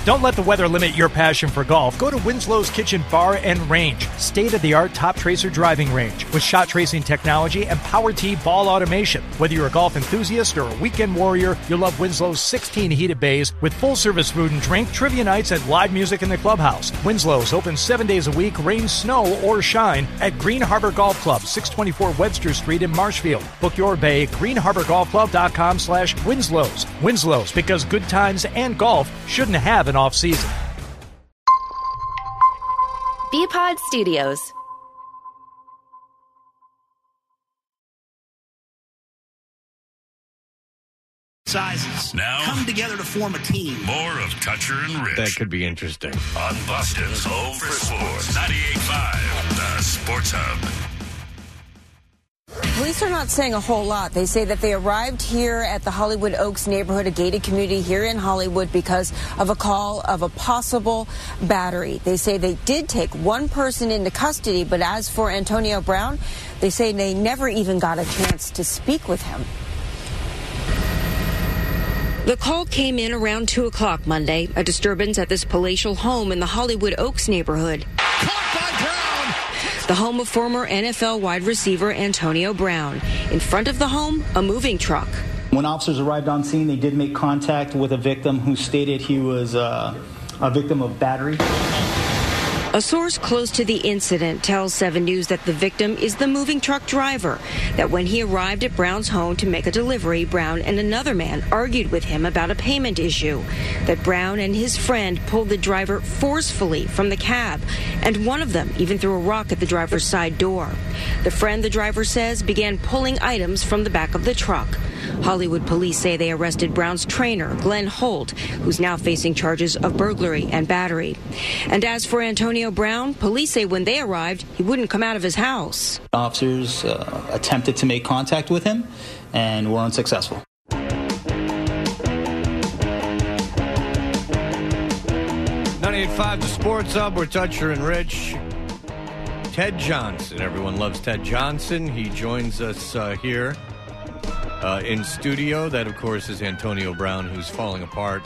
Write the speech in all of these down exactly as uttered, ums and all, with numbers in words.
Don't let the weather limit your passion for golf. Go to Winslow's Kitchen Bar and Range, state-of-the-art Top Tracer driving range with shot tracing technology and Power Tee ball automation. Whether you're a golf enthusiast or a weekend warrior, you'll love Winslow's sixteen heated bays with full-service food and drink, trivia nights, and live music in the clubhouse. Winslow's open seven days a week, rain, snow, or shine at Green Harbor Golf Club, six twenty-four Webster Street in Marshfield. Book your bay at green harbor golf club dot com slash Winslow's. Winslow's, because good times and golf shouldn't have an off-season. B-Pod Studios. Sizes now come together to form a team. More of Toucher and Rich. That could be interesting. On Boston's home for sports. ninety-eight point five, the Sports Hub. Police are not saying a whole lot. They say that they arrived here at the Hollywood Oaks neighborhood, a gated community here in Hollywood, because of a call of a possible battery. They say they did take one person into custody, but as for Antonio Brown, they say they never even got a chance to speak with him. The call came in around two o'clock Monday, a disturbance at this palatial home in the Hollywood Oaks neighborhood. The home of former N F L wide receiver Antonio Brown. In front of the home, a moving truck. When officers arrived on scene, they did make contact with a victim who stated he was uh, a victim of battery. A source close to the incident tells seven News that the victim is the moving truck driver, that when he arrived at Brown's home to make a delivery, Brown and another man argued with him about a payment issue, that Brown and his friend pulled the driver forcefully from the cab, and one of them even threw a rock at the driver's side door. The friend, the driver says, began pulling items from the back of the truck. Hollywood police say they arrested Brown's trainer, Glenn Holt, who's now facing charges of burglary and battery. And as for Antonio Brown, police say when they arrived, he wouldn't come out of his house. Officers uh, attempted to make contact with him and were unsuccessful. ninety-eight point five, the Sports Hub. We're Toucher and Rich. Ted Johnson. Everyone loves Ted Johnson. He joins us uh, here uh, in studio. That, of course, is Antonio Brown, who's falling apart.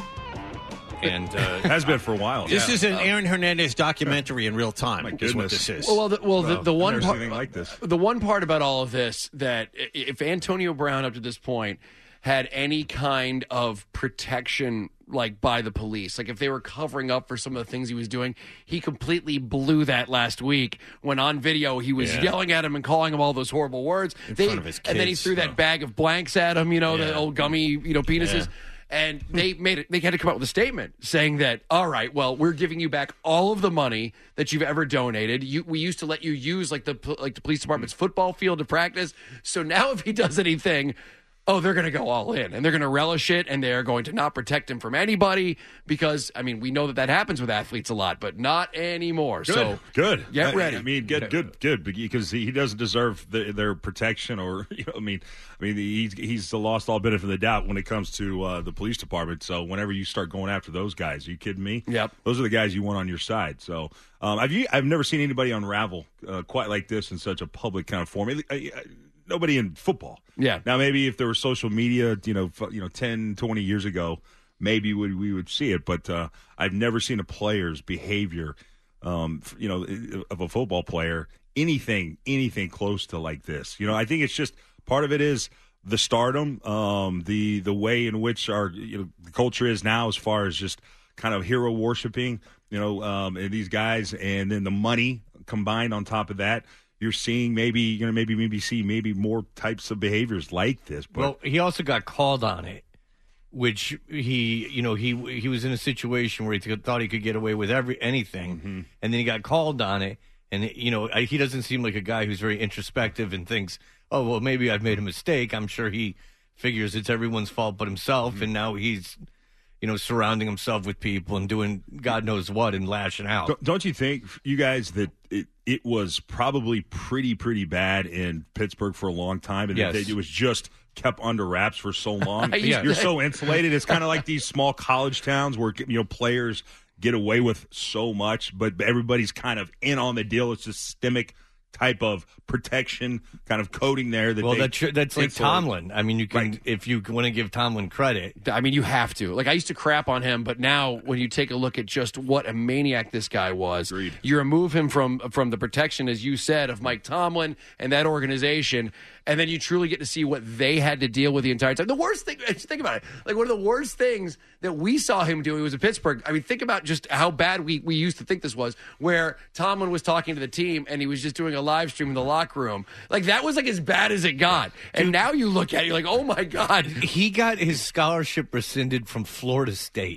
And uh, has been for a while. This yeah. is an Aaron Hernandez documentary in real time. My is what goodness. this is. Well, the, well, the, the one part, like this. the one part about all of this, that if Antonio Brown up to this point had any kind of protection, like by the police, like if they were covering up for some of the things he was doing, he completely blew that last week when on video he was Yeah. yelling at him and calling him all those horrible words. In They, front of his and then he kids, threw though. that bag of blanks at him, you know, Yeah. the old gummy, you know, penises. Yeah. And they made it. They had to come out with a statement saying that, all right, well, we're giving you back all of the money that you've ever donated. You, we used to let you use like the like the police department's football field to practice. So now, if he does anything, oh, they're going to go all in and they're going to relish it, and they're going to not protect him from anybody because, I mean, we know that that happens with athletes a lot, but not anymore. Good, so good. get I, ready. I mean, good, good, good, because he doesn't deserve the, their protection, or you know, I mean, I mean, he's he's lost all benefit of the doubt when it comes to uh, the police department. So whenever you start going after those guys, are you kidding me? Yep. Those are the guys you want on your side. So um, have you? I've never seen anybody unravel uh, quite like this in such a public kind of form. I, I, Nobody in football. Yeah. Now, maybe if there was social media, you know, f- you know, ten, twenty years ago, maybe we, we would see it. But uh, I've never seen a player's behavior, um, f- you know, of a football player, anything, anything close to like this. You know, I think it's just part of it is the stardom, um, the the way in which our you know the culture is now, as far as just kind of hero worshiping, you know, um, and these guys, and then the money combined on top of that. You're seeing maybe, you know, maybe maybe see maybe more types of behaviors like this. But well, he also got called on it, which he, you know, he he was in a situation where he thought he could get away with every anything, mm-hmm. and then he got called on it, and you know, he doesn't seem like a guy who's very introspective and thinks, oh well, maybe I've made a mistake. I'm sure he figures it's everyone's fault but himself, mm-hmm. and now he's, you know, surrounding himself with people and doing God knows what and lashing out. Don't, don't you think, you guys, that it, it was probably pretty, pretty bad in Pittsburgh for a long time, and yes. that it was just kept under wraps for so long? Yeah. You're so insulated. It's kind of like these small college towns where, you know, players get away with so much, but everybody's kind of in on the deal. It's systemic type of protection kind of coating there. That well, they, that's that's like Tomlin. I mean, you can Right. if you want to give Tomlin credit. I mean, you have to. Like, I used to crap on him, but now when you take a look at just what a maniac this guy was, Agreed. you remove him from from the protection, as you said, of Mike Tomlin and that organization, and then you truly get to see what they had to deal with the entire time. The worst thing, just think about it, like one of the worst things that we saw him do, he was in Pittsburgh. I mean, think about just how bad we, we used to think this was, where Tomlin was talking to the team and he was just doing a live stream in the locker room. Like, that was like as bad as it got. And now you look at it, you're like, oh my God. He got his scholarship rescinded from Florida State.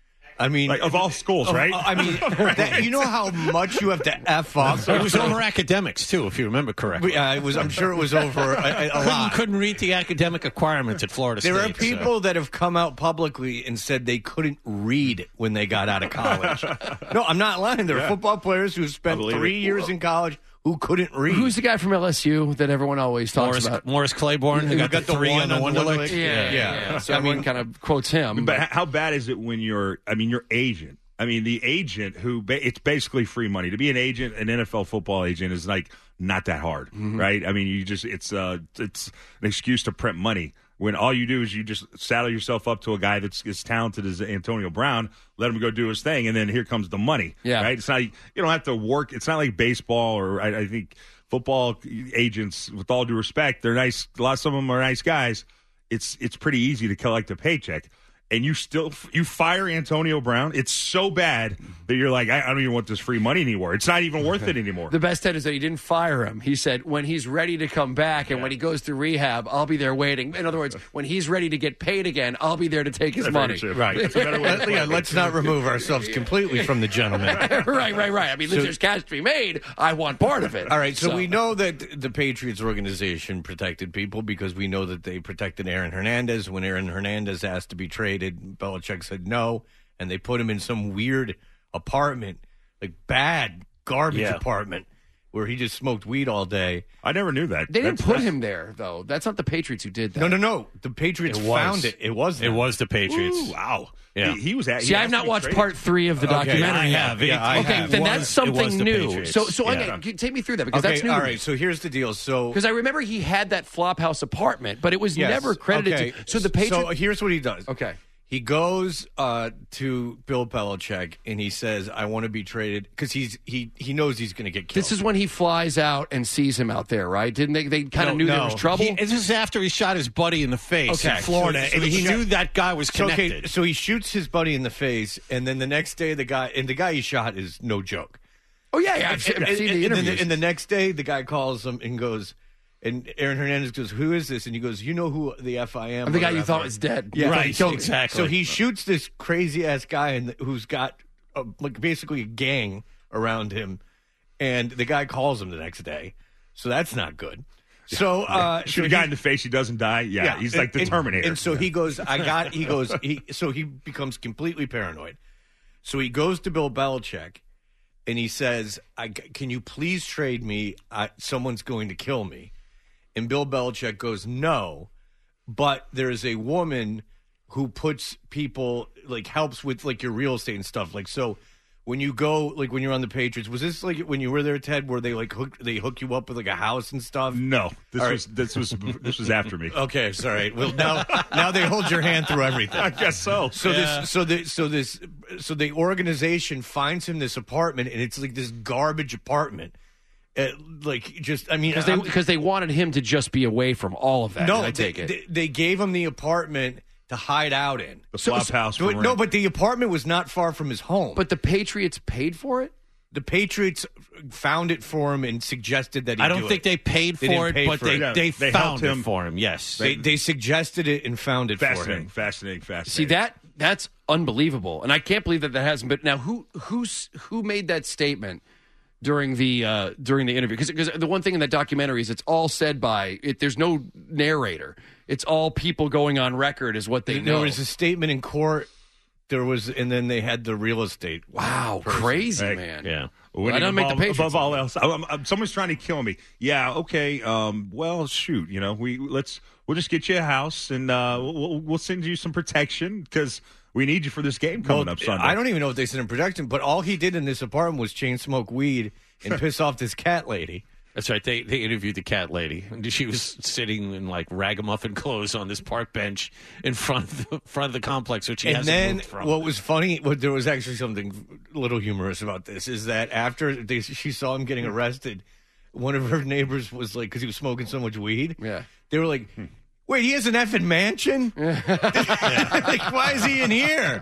I mean, like, of all schools, of- right? I mean, that, you know how much you have to f up. It was over academics too, if you remember correctly. Yeah, it was. I'm sure it was over a, a couldn't, lot. couldn't read the academic requirements at Florida There State. are people that have come out publicly and said they couldn't read when they got out of college. No, I'm not lying. There are Yeah. football players who spent believe three it. years in college who couldn't read. Who's the guy from L S U that everyone always So talks Morris, about? Morris Claiborne, who Who got, got the the three one on the on Wonderlic. Wonderlic? Yeah, yeah. Yeah. yeah. So everyone kind of quotes him. But how bad is it when you're, I mean, your agent, I mean, the agent who, ba- it's basically free money. To be an agent, an N F L football agent is like not that hard, Mm-hmm. right? I mean, you just, it's, uh, it's an excuse to print money when all you do is you just saddle yourself up to a guy that's as talented as Antonio Brown, let him go do his thing, and then here comes the money, Yeah. right? It's not, you don't have to work. It's not like baseball or I, I think football agents, with all due respect, they're nice. A lot of some of them are nice guys. It's, it's pretty easy to collect a paycheck. And you still you fire Antonio Brown. It's so bad that you're like, I, I don't even want this free money anymore. It's not even worth it anymore. The best Ted is that he didn't fire him. He said when he's ready to come back and when he goes through rehab, I'll be there waiting. In other words, when he's ready to get paid again, I'll be there to take his That's money. very true. Right. That's a better way to put yeah, it. let's not remove ourselves completely from the gentleman. right, right, right. I mean, if there's cash to be made, I want part of it. All right, so, we know that the Patriots organization protected people because we know that they protected Aaron Hernandez. When Aaron Hernandez asked to be traded, Belichick said no, and they put him in some weird apartment, like bad garbage Yeah. apartment, where he just smoked weed all day. I never knew that. They didn't That's- put that's- him there, though. That's not the Patriots who did that. No, no, no. The Patriots It was. found it. It was It them. was the Patriots. Ooh, wow. Yeah. He, he was at. he See, I asked have to not be watched traded. part three of the Okay, documentary. I have. Yeah, I okay, have. then It that's was- it something was the new. Patriots. So, so Yeah. okay, take me through that because Okay, that's new. all right. So here's the deal. So Because I remember he had that Flophouse apartment, but it was Yes. never credited Okay. to. So the Patriots. So here's what he does. Okay. He goes uh, to Bill Belichick and he says, "I want to be traded," because he's he he knows he's going to get killed. This is when he flies out and sees him out there, right? Didn't they? They kind No, of knew there no. was trouble. He, this is after he shot his buddy in the face Okay, in Florida, so- so and he he shot- knew that guy was So, connected. okay, so he shoots his buddy in the face, and then the next day the guy and the guy he shot is no joke. oh yeah, yeah. I've, seen- I've and, seen and- the and interviews. the, and the next day the guy calls him and goes, and Aaron Hernandez goes, "Who is this?" And he goes, "You know who the F I am." Of the guy or you thought F I was dead. Yeah, Right, So, exactly. So he shoots this crazy ass guy and who's got a, like basically a gang around him, and the guy calls him the next day. So that's not good. So uh, Shoot so a guy he- in the face, he doesn't die. Yeah, he's like the and- Terminator. And so he goes, I got, he goes, he, so he becomes completely paranoid. So he goes to Bill Belichick and he says, I, can you please trade me? I, someone's going to kill me. And Bill Belichick goes, no, but there's a woman who puts people, like helps with like your real estate and stuff. Like, so when you go, like when you're on the Patriots, was this like when you were there, Ted, where they like hook, they hook you up with like a house and stuff? no, this All right. was this was this was after me. Okay, sorry. Well, now now they hold your hand through everything. I guess so. So this, so the, so this, so the organization finds him this apartment, and it's like this garbage apartment. Uh, like just, I mean, because they I'm- because they wanted him to just be away from all of that. no, I they, take it. They, they gave him the apartment to hide out in. The flop house. But- for no, rent. but the apartment was not far from his home. But but the Patriots paid for it. the Patriots found it for him and suggested that he I don't do think it. they paid They for didn't it, pay but for they, it. Yeah, they, they found helped it him. for him. Yes. They, they suggested it and found it for fascinating, him. fascinating, fascinating. See that that's unbelievable, and I can't believe that that hasn't been. Now, who who's who made that statement during the uh, during the interview? Because the one thing in that documentary is it's all said by it. There's no narrator. It's all people going on record is what they There know. was a statement in court. There was, and then they had the real estate. wow, person. crazy Right. man. Yeah. Winning I don't make the above, Patriots above all look else. I'm, I'm, someone's trying to kill me. Yeah, okay. Um, well, shoot. You know, we let's we'll just get you a house and uh, we'll, we'll send you some protection because we need you for this game coming Well, up Sunday. I don't even know if they sent him protection, but all he did in this apartment was chain smoke weed and piss off this cat lady. That's right. They they interviewed the cat lady. She was sitting in like ragamuffin clothes on this park bench in front of the front of the complex, which she and hasn't then moved from. what was funny, what, there was actually something a little humorous about this, is that after they, she saw him getting arrested, one of her neighbors was like, because he was smoking so much weed, Yeah. they were like, wait, he has an effing mansion? Like, why is he in here?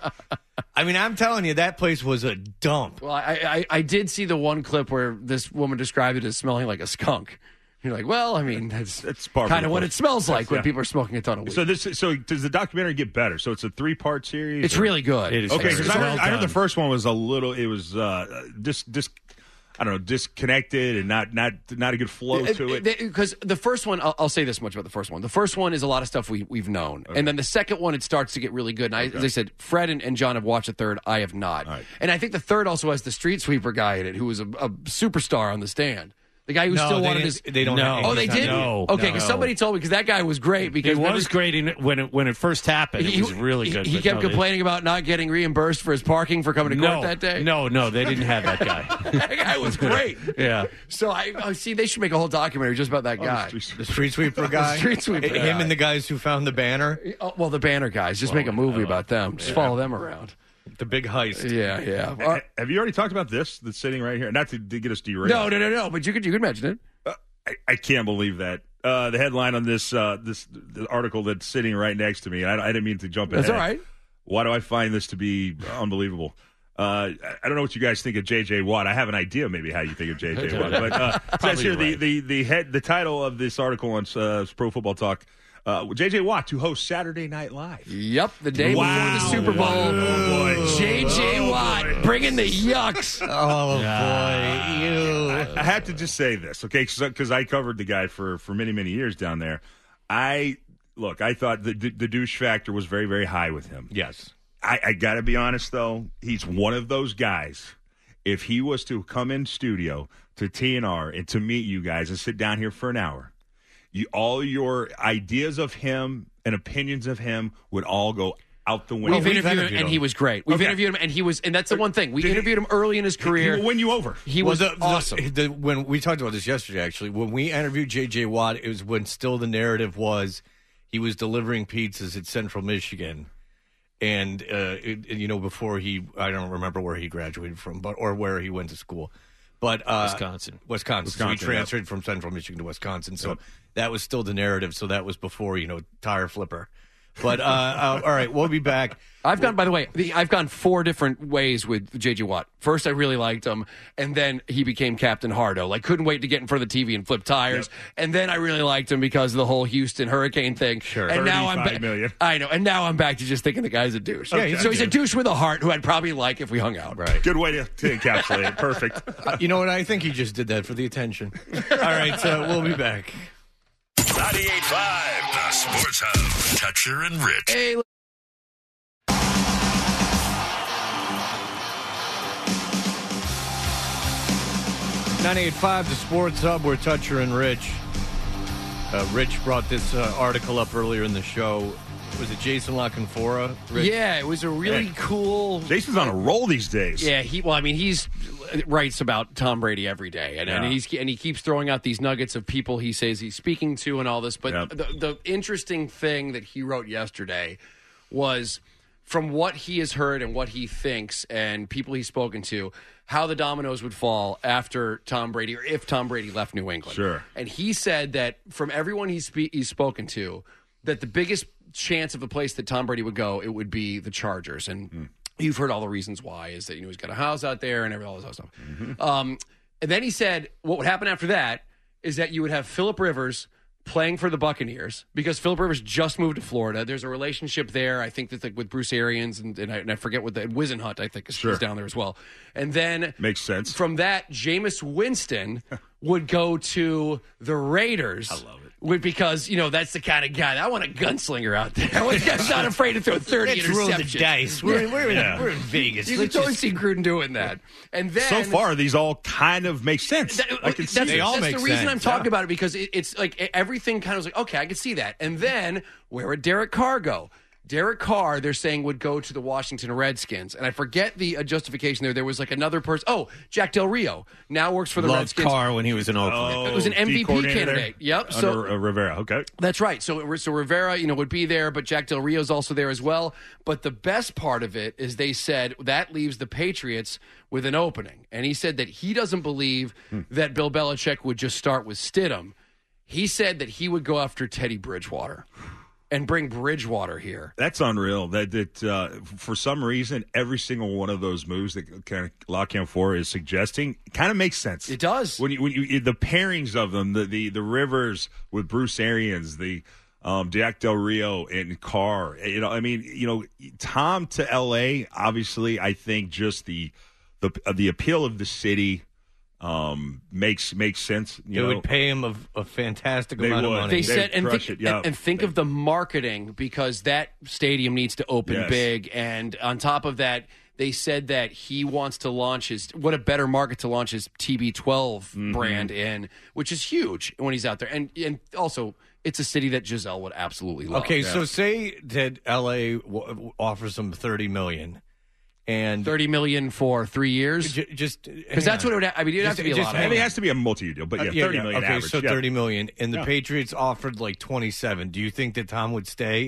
I mean, I'm telling you, that place was a dump. Well, I, I I did see the one clip where this woman described it as smelling like a skunk. You're like, well, I mean, that's, That's part of kind the of what point. it smells like when Yeah. people are smoking a ton of weed. So this, so does the documentary get better? So it's a three part series. it's or- really good. It is okay. It's Because I, well heard- I heard the done. first one was a little. It was uh, dis, dis, I don't know, disconnected and not not not a good flow to it. Because the first one, I'll, I'll say this much about the first one. The first one is a lot of stuff we, we've known. And then the second one, it starts to get really good. And I, as I said, Fred and, and John have watched the third. I have not. right. And I think the third also has the street sweeper guy in it who was a, a superstar on the stand. The guy who No, still they wanted didn't- his. they don't No. have- Oh, they he's did? not- No. Okay, because No. somebody told me, because that guy was great. Because It was remember- great in, when it when it first happened. It He- was really good. He, he but kept no, they- complaining about not getting reimbursed for his parking for coming to court No, that day. no, no, they didn't have that guy. That guy was great. Yeah. So I oh, see they should make a whole documentary just about that guy. The street sweeper guy? street sweeper Him guy. and the guys who found the banner? Oh, well, the banner guys. Just make a movie about them. Just follow them around. The big heist. Yeah, yeah. Ha- Uh, Have you already talked about this that's sitting right here? Not to, to get us derailed. no, no, no, no. But you could you could mention it. I, I can't believe that. Uh, the headline on this uh, this the article that's sitting right next to me. I, I didn't mean to jump in. That's all right. Why do I find this to be unbelievable? Uh, I I don't know what you guys think of J J. Watt. I have an idea maybe how you think of J J. Watt. But uh, it says here the, right. the, the, head, the title of this article on uh, Pro Football Talk, uh, J J. Watt to host Saturday Night Live. Yep, the day Wow. before the Super Bowl. Oh, boy. J J. Watt bringing the yucks. Oh, boy. You. I have to just say this, okay, because I covered the guy for, for many, many years down there. I Look, I thought the, the douche factor was very, very high with him. Yes. I, I got to be honest, though. He's one of those guys. If he was to come in studio to T N R and to meet you guys and sit down here for an hour, you, all your ideas of him and opinions of him would all go out the window. We've interviewed him, interviewed and him. he was great. We've Okay. interviewed him, and he was, and that's the one thing. We Did he- interviewed him early in his He career. will win you over. He Well, was the- the- awesome. the- when we talked about this yesterday, actually, when we interviewed J J. Watt, it was when still the narrative was he was delivering pizzas at Central Michigan, and uh, it, you know before he, I don't remember where he graduated from, but or where he went to school, but uh, Wisconsin. Wisconsin. So he Wisconsin, transferred from Central Michigan to Wisconsin. So that was still the narrative. So that was before you know tire flipper. But uh, uh, all right, we'll be back. I've gone, by the way, the, I've gone four different ways with J J. Watt. First, I really liked him, and then he became Captain Hardo. Like, couldn't wait to get in front of the T V and flip tires. Yep. And then I really liked him because of the whole Houston Hurricane thing. Sure. And now I'm thirty-five ba- million. I know. And now I'm back to just thinking the guy's a douche. Yeah, he's so a he's a douche with a heart who I'd probably like if we hung out. Right. Good way to, to encapsulate it. Perfect. Uh, you know what? I think he just did that for the attention. All right, uh, we'll be back. ninety-eight point five, the Sports Hub. Toucher and Rich. Hey, ninety-eight point five, the Sports Hub. We're Toucher and Rich. Uh, Rich brought this uh, article up earlier in the show. Was it Jason LaConfora? Rich? yeah, it was a really Yeah. cool. Jason's on a roll these days. Yeah, he. Well, I mean, he's writes about Tom Brady every day, and, and Yeah. he's and he keeps throwing out these nuggets of people he says he's speaking to and all this. But Yep. the the interesting thing that he wrote yesterday was from what he has heard and what he thinks and people he's spoken to, how the dominoes would fall after Tom Brady or if Tom Brady left New England. Sure. And he said that from everyone he's spe- he's spoken to, that the biggest chance of a place that Tom Brady would go, it would be the Chargers. And Mm. you've heard all the reasons why, is that, you know, he's got a house out there and every, all this other stuff. Mm-hmm. Um, and then he said what would happen after that is that you would have Phillip Rivers playing for the Buccaneers because Phillip Rivers just moved to Florida. There's a relationship there. I think that's like with Bruce Arians and, and, I, and I forget what the Wisenhunt, I think, is, Sure. is down there as well. And then Makes sense. from that, Jameis Winston would go to the Raiders. I love it. Because, you know, that's the kind of guy. I want a gunslinger out there. I want a guy who's not afraid to throw thirty Let's roll the interceptions. dice. We're, we're, in, Yeah. we're in Vegas. You can Let's totally just- see Gruden doing that. And then So far, these all kind of make sense. That- I can see that's, it. all that's make the reason sense, I'm talking yeah. about it because it, it's like everything kind of was like, okay, I can see that. And then where would Derek Carr go? Derek Carr, they're saying, would go to the Washington Redskins. And I forget the uh, justification there. There was like another person. Oh, Jack Del Rio now works for the Loved Redskins. Carr when he was in Oakland. Oh, It was an M V P coordinator candidate. there? Yep. So Under uh, Rivera. Okay. that's right. So, so Rivera, you know, would be there, but Jack Del Rio's also there as well. But the best part of it is they said that leaves the Patriots with an opening. And he said that he doesn't believe Hmm. that Bill Belichick would just start with Stidham. He said that he would go after Teddy Bridgewater and bring Bridgewater here. That's unreal. That that uh, for some reason, every single one of those moves that kind of Lock In For is suggesting kind of makes sense. It does. When you, when you the pairings of them, the the, the Rivers with Bruce Arians, the um, Jack Del Rio and Carr. You know, I mean, you know, Tom to L A. Obviously, I think just the the the appeal of the city. Um, makes makes sense. You It know? would pay him a, a fantastic They amount would. of money. They They'd said, and crush think, it, yeah. and, and think of the marketing because that stadium needs to open Yes. big. And on top of that, they said that he wants to launch his, what a better market to launch his T B twelve Mm-hmm. brand in, which is huge when he's out there. And and also, it's a city that Giselle would absolutely love. Okay, so say that L A w- offers him thirty million dollars. And thirty million for three years, j- just because that's what it would. Ha- I mean, it'd have to be a Just- lot. I Of mean, it money. has to be a multi-year deal, but yeah, Uh, yeah, thirty yeah. million Okay, average. so yeah. thirty million, and the Yeah. Patriots offered like twenty-seven. Do you think that Tom would stay?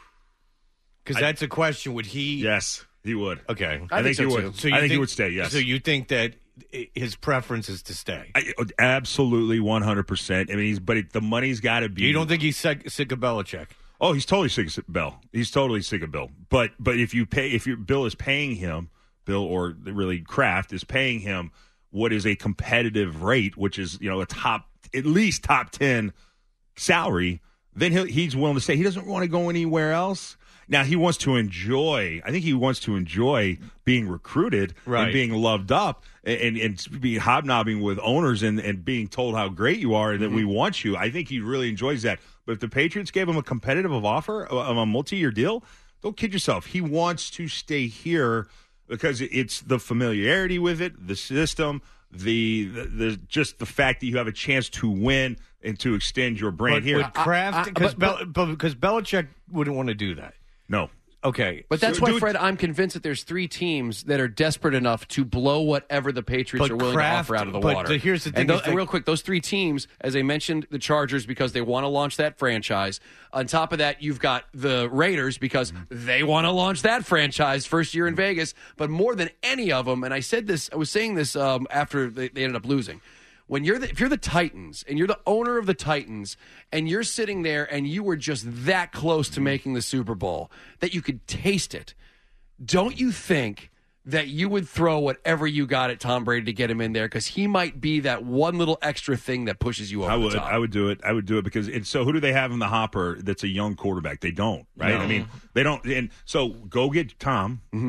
Because that's a question. Would he? Yes, he would. Okay, I, think, think he so, would. too. So you I think think he would stay. Yes. So you think that i- his preference is to stay? I, absolutely, one hundred percent. I mean, he's but it, the money's got to be. You don't think he's sick, sick of Belichick? Oh, he's totally sick of Bill. He's totally sick of Bill. But but if you pay, if your Bill is paying him, Bill or really Kraft is paying him what is a competitive rate, which is you know a top at least top ten salary, then he'll, he's willing to stay. He doesn't want to go anywhere else. Now he wants to enjoy. I think he wants to enjoy being recruited Right. and being loved up and and be hobnobbing with owners and, and being told how great you are and that we want you. I think he really enjoys that. But if the Patriots gave him a competitive offer of a multi-year deal, don't kid yourself. He wants to stay here because it's the familiarity with it, the system, the the, the just the fact that you have a chance to win and to extend your brand But here. would Kraft? I- I- Because but- Bel- because Belichick wouldn't want to do that. no. Okay, But that's So why, do it- Fred, I'm convinced that there's three teams that are desperate enough to blow whatever the Patriots But are willing Kraft- to offer out of the but water. the- here's the thing And, tho- is that- and real quick, those three teams, as I mentioned, the Chargers because they want to launch that franchise. On top of that, you've got the Raiders because they want to launch that franchise first year in Vegas. But more than any of them, and I said this, I was saying this um, after they, they ended up losing. When you're the, if you're the Titans and you're the owner of the Titans and you're sitting there and you were just that close to making the Super Bowl that you could taste it, don't you think that you would throw whatever you got at Tom Brady to get him in there because he might be that one little extra thing that pushes you over I would, the top? I would do it. I would do it because it's so. Who do they have in the hopper? That's a young quarterback. They don't, right? No. I mean, they don't. And so go get Tom. Mm-hmm.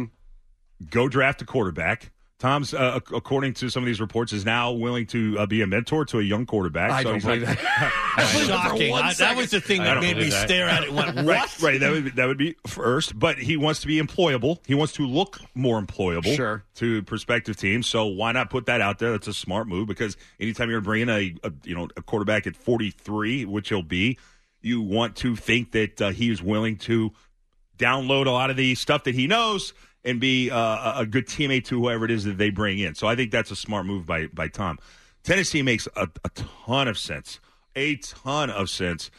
Go draft a quarterback. Tom's, uh, according to some of these reports, is now willing to uh, be a mentor to a young quarterback. I so don't he's believe not- that. Shocking. I- that was the thing I that don't made me believe that. stare at it and went, what? Right, right. That would be, that would be first, but he wants to be employable. He wants to look more employable, Sure. to prospective teams. So why not put that out there? That's a smart move because anytime you're bringing a, a you know a quarterback at forty-three, which he'll be, you want to think that uh, he is willing to download a lot of the stuff that he knows and be uh, a good teammate to whoever it is that they bring in. So I think that's a smart move by by Tom. Tennessee makes a, a ton of sense, a ton of sense.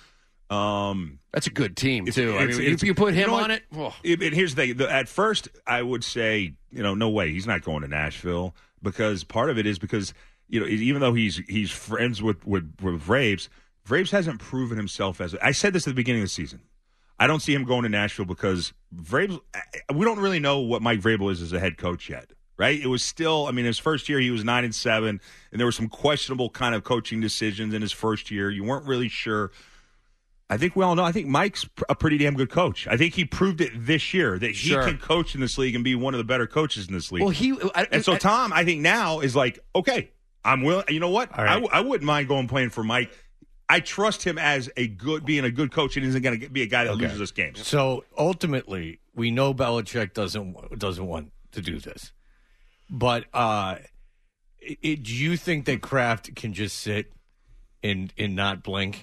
Um, That's a good team, it's- too. I it's- mean, it's- you, you put you him know on what? it. Oh. It- and here's the thing. The, at first, I would say, you know, no way. He's not going to Nashville because part of it is because, you know, even though he's he's friends with, with, with Vrabes, Vrabes hasn't proven himself as – I said this at the beginning of the season. I don't see him going to Nashville because Vrabes – we don't really know what Mike Vrabel is as a head coach yet, right? It was still – I mean, his first year he was nine and seven, and there were some questionable kind of coaching decisions in his first year. You weren't really sure – I think we all know. I think Mike's a pretty damn good coach. I think he proved it this year that he Sure. can coach in this league and be one of the better coaches in this league. Well, he I, and so I- Tom, I think now is like, okay, I'm willing. You know what? All right. I, w- I wouldn't mind going playing for Mike. I trust him as a good, being a good coach, and isn't going to be a guy that Okay. loses us games. So ultimately, we know Belichick doesn't doesn't want to do this, but uh, it, it, do you think that Kraft can just sit and and not blink?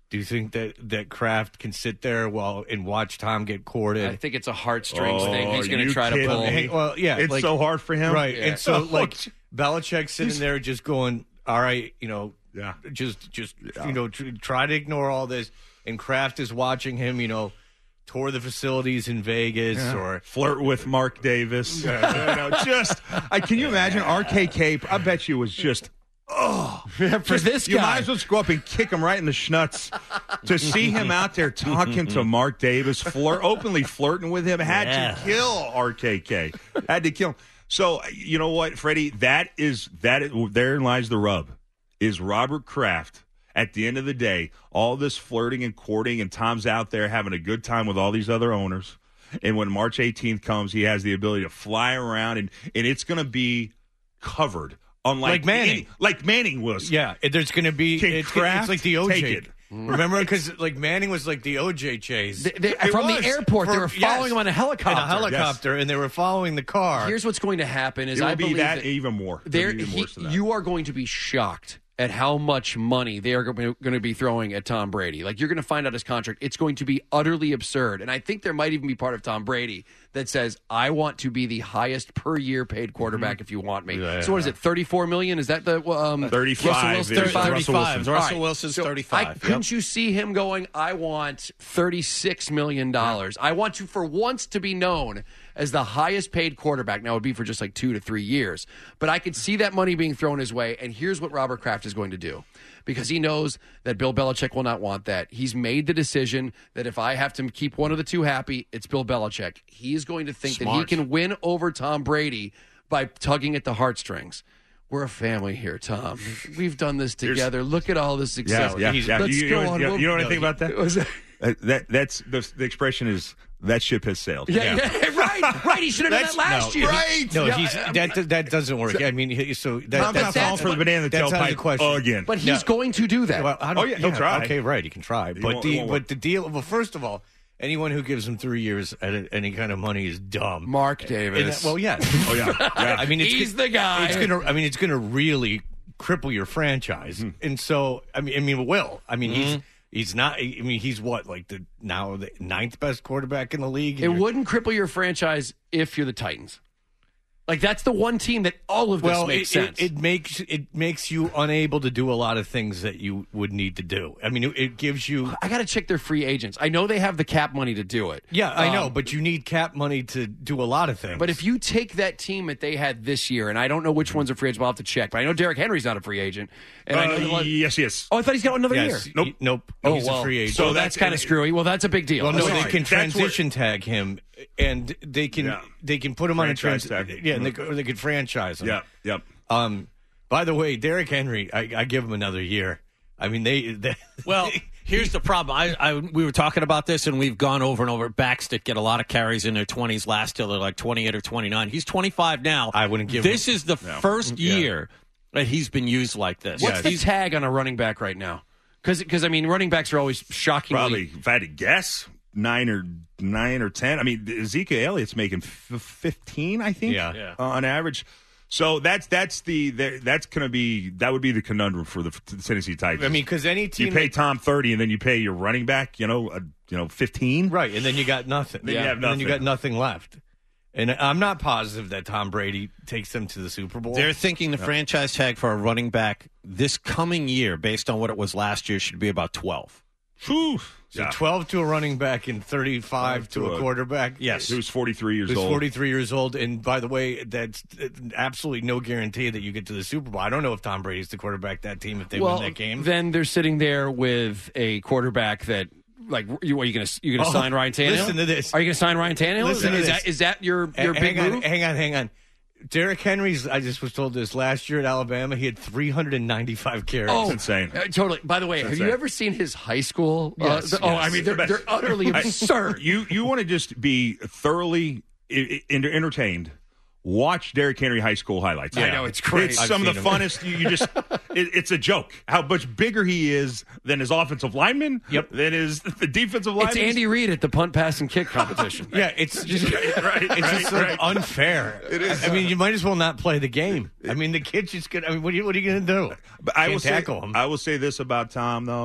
Do you think that, that Kraft can sit there while and watch Tom get courted? I think it's a heartstrings Oh, thing. He's going to you try to kidding pull. me? Hey, well, yeah, It's like- so hard for him. Right. Yeah. And so, Oh, like, j- Belichick's sitting there just going, all right, you know, Yeah. just, just you know, tr- try to ignore all this. And Kraft is watching him, you know, tour the facilities in Vegas or Flirt with Mark Davis. You know, just, I, can you imagine R K K? I bet you was just, oh. For this You guy. might as well just go up and kick him right in the schnutz. To see him out there talking to Mark Davis, flirt, openly flirting with him, had Yeah. to kill R K K. Had to kill him. So, you know what, Freddie? That is, that is, therein lies the rub, is Robert Kraft. At the end of the day, all this flirting and courting, and Tom's out there having a good time with all these other owners. And when March eighteenth comes, he has the ability to fly around, and, and it's going to be covered. Unlike Like Manning. any- like Manning was. yeah, there's going to be Can it's, Kraft it's like the O take J. it? Remember, because like Manning was like the O J chase They- they- It from was. the airport, they For- were following yes. him on a helicopter. in a helicopter, and they were following the car. Here's what's going to happen: is It will I be believe that that even more. It'll there, be even he- worse than that. you are going to be shocked at how much money they are going to be throwing at Tom Brady. Like, you're going to find out his contract. It's going to be utterly absurd. And I think there might even be part of Tom Brady that says, I want to be the highest per year paid quarterback Mm-hmm. if you want me. Yeah. So what is it, thirty-four million? Is that the um, thirty-five. Russell Wilson, is thirty-five? Russell Wilson. Russell All right. Wilson's So thirty-five. I, couldn't you see him going, I want thirty-six million dollars. I want to, for once, to be known as the highest paid quarterback. Now, it would be for just like two to three years. But I could see that money being thrown his way. And here's what Robert Kraft is going to do. Because he knows that Bill Belichick will not want that. He's made the decision that if I have to keep one of the two happy, it's Bill Belichick. He is going to think that he Smart. can win over Tom Brady by tugging at the heartstrings. We're a family here, Tom. We've done this together. Look at all this success. Yeah, yeah, yeah. Let's you, you go know, on. you know- We'll- you know No, anything about that? Was it- Uh, that that's the, the expression is that ship has sailed. Yeah, yeah, right, right. He should have done that That's- last no, year. right. No, Yeah, he's I- that that doesn't work. I mean, he, so that, Tom's not that's falling for the banana that's out of the tailpipe question. again. But he's going to do that. Well, I don't, Oh, yeah, he'll try. Okay, right, he can try. He But won't- the it won't but work. the deal. Well, first of all, anyone who gives him three years at a- any kind of money is dumb. Mark And Davis. that- well, yeah. Oh yeah, yeah. I mean, it's, He's the guy. It's gonna. I mean, it's gonna really cripple your franchise. Hmm. And so, I mean, I mean, it will. I mean, he's he's not. I mean, he's what like the now the ninth best quarterback in the league. It wouldn't cripple your franchise if you're the Titans. Like, that's the one team that all of this Well, makes it, sense. It, it makes it makes you unable to do a lot of things that you would need to do. I mean, it, it gives you. I got to check their free agents. I know they have the cap money to do it. Yeah, I know, Um, but you need cap money to do a lot of things. But if you take that team that they had this year, and I don't know which ones are free agents, I'll have to check. But I know Derrick Henry's not a free agent. And I know Uh, the one- yes, yes. Oh, I thought he's got another yes, year. Nope. he- nope. Oh, he's well, a free agent. So So that's that's- kind of screwy. Well, that's a big deal. Well, no, Sorry. they can That's where- transition tag him, and they can Yeah. they can put him on a Franchise trans. tag. Yeah, and they, or they could franchise him. Yeah, yep. Um. By the way, Derrick Henry, I, I give him another year. I mean, they. they Well, here's the problem. I, I we were talking about this, and we've gone over and over. Backs that get a lot of carries in their twenties last till they're like twenty-eight or twenty-nine. He's twenty-five now. I wouldn't give This him- is the first year that he's been used like this. What's the He's- tag on a running back right now? Because, I mean, running backs are always shockingly. Probably, if I had to guess, nine or nine or ten. I mean, Ezekiel Elliott's making f- fifteen, I think, Yeah. Yeah. uh, on average. So that's that's the, the that's going to be that would be the conundrum for the, the Tennessee Titans. I mean, because any team you pay that- Tom thirty, and then you pay your running back, you know, a, you know, fifteen, right, and then you got nothing. Then you have And then you nothing. got nothing left. And I'm not positive that Tom Brady takes them to the Super Bowl. They're thinking the franchise tag for a running back this coming year, based on what it was last year, should be about twelve. Whew. So Yeah. twelve to a running back and thirty-five to, To a a- quarterback. Yes. He was forty-three years Who's old. forty-three years old, and by the way, that's absolutely no guarantee that you get to the Super Bowl. I don't know if Tom Brady's the quarterback that team if they well, win that game. then they're sitting there with a quarterback that, like, you, are you going to you going to Oh, sign Ryan Tannehill? listen to this. Are you going to sign Ryan Tannehill? Listen to is this. that is that your your hang big on, move? hang on, hang on. Derrick Henry's. I just was told this last year at Alabama. He had three hundred ninety-five carries. Oh, That's insane. Uh, totally. By the way, have insane. you ever seen his high school? uh, Yes, the- Oh, yes. I mean, they're, they're utterly I- absurd. You you want to just be thoroughly I- I- entertained. Watch Derrick Henry high school highlights. I know, it's great. It's I've some of the seen 'em. funnest. You, you just, it, it's a joke how much bigger he is than his offensive lineman. Yep. Than his the defensive lineman. It's Andy Reid at the punt, pass, and kick competition. Yeah, it's just right, it's right, just sort right. of unfair. It is. I mean, you might as well not play the game. I mean, the kid's just gonna. I mean, what are you what are you gonna do? But I Can't will tackle say, him. I will say this about Tom though.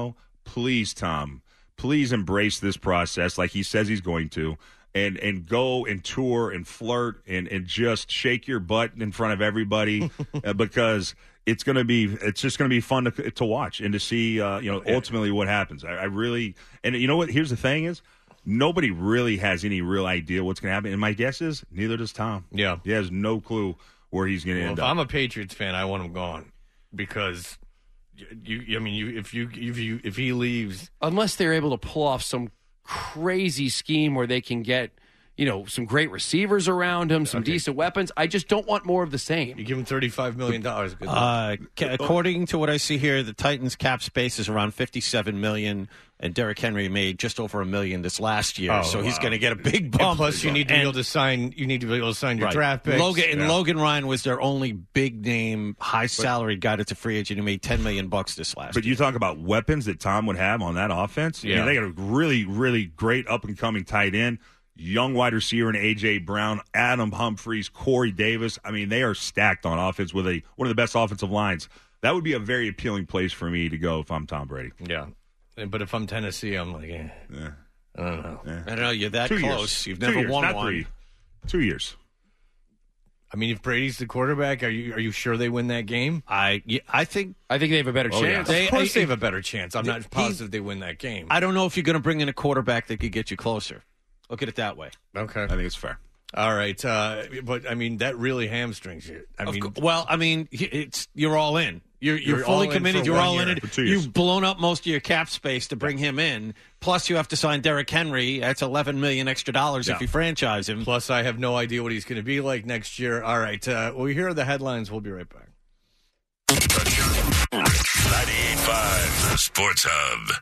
please, Tom, please embrace this process like he says he's going to, and and go and tour and flirt and, and just shake your butt in front of everybody uh, because it's going to be it's just going to be fun to to watch and to see uh, you know ultimately what happens. I, I really and you know what? Here's the thing: is nobody really has any real idea what's going to happen, and my guess is neither does Tom. Yeah, he has no clue where he's going to well, end if up. I'm a Patriots fan, I want him gone because. You, you, I mean, you, if you, if you, if he leaves, unless they're able to pull off some crazy scheme where they can get, you know, some great receivers around him, some okay. decent weapons. I just don't want more of the same. You give him thirty-five million dollars. Uh, according to what I see here, the Titans' cap space is around fifty-seven million dollars, and Derrick Henry made just over a million this last year, oh, so wow. he's going to get a big bump. And plus, you need to and, be able to sign. You need to be able to sign your right. draft picks. Logan and yeah. Logan Ryan was their only big name, high salary guy that's a free agent who made ten million bucks this last. But year. you talk about weapons that Tom would have on that offense. Yeah, I mean, they got a really, really great up and coming tight end. Young wide receiver in A J. Brown, Adam Humphries, Corey Davis. I mean, they are stacked on offense with a one of the best offensive lines. That would be a very appealing place for me to go if I'm Tom Brady. Yeah. But if I'm Tennessee, I'm like, eh. yeah. I don't know. Yeah. I don't know. You're that Two close. Years. You've Two never years, won not one. Three. Two years. I mean, if Brady's the quarterback, are you are you sure they win that game? I yeah, I think I think they have a better oh, chance. Yeah. They, of course, I, they have a better chance. I'm he, not positive they win that game. I don't know if you're going to bring in a quarterback that could get you closer. Look at it that way. Okay, I think it's fair. All right, uh, but I mean that really hamstrings you. I Of mean, co- well, I mean, it's you're all in. You're you're, You're fully all in committed. for You're one all year, in it. for two years. You've blown up most of your cap space to bring him in. Plus, you have to sign Derrick Henry. That's eleven million extra dollars Yeah. if you franchise him. plus I have no idea what he's going to be like next year. All right, uh, well, here are the headlines. We'll be right back. ninety-eight point five, the Sports Hub.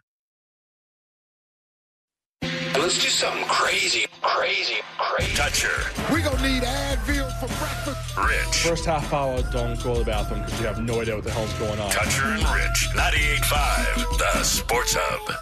Let's do something crazy, crazy, crazy. Toucher. We're going to need Advil for breakfast. Rich. First half hour, don't go to the bathroom because you have no idea what the hell's going on. Toucher and Rich. ninety-eight point five, the Sports Hub.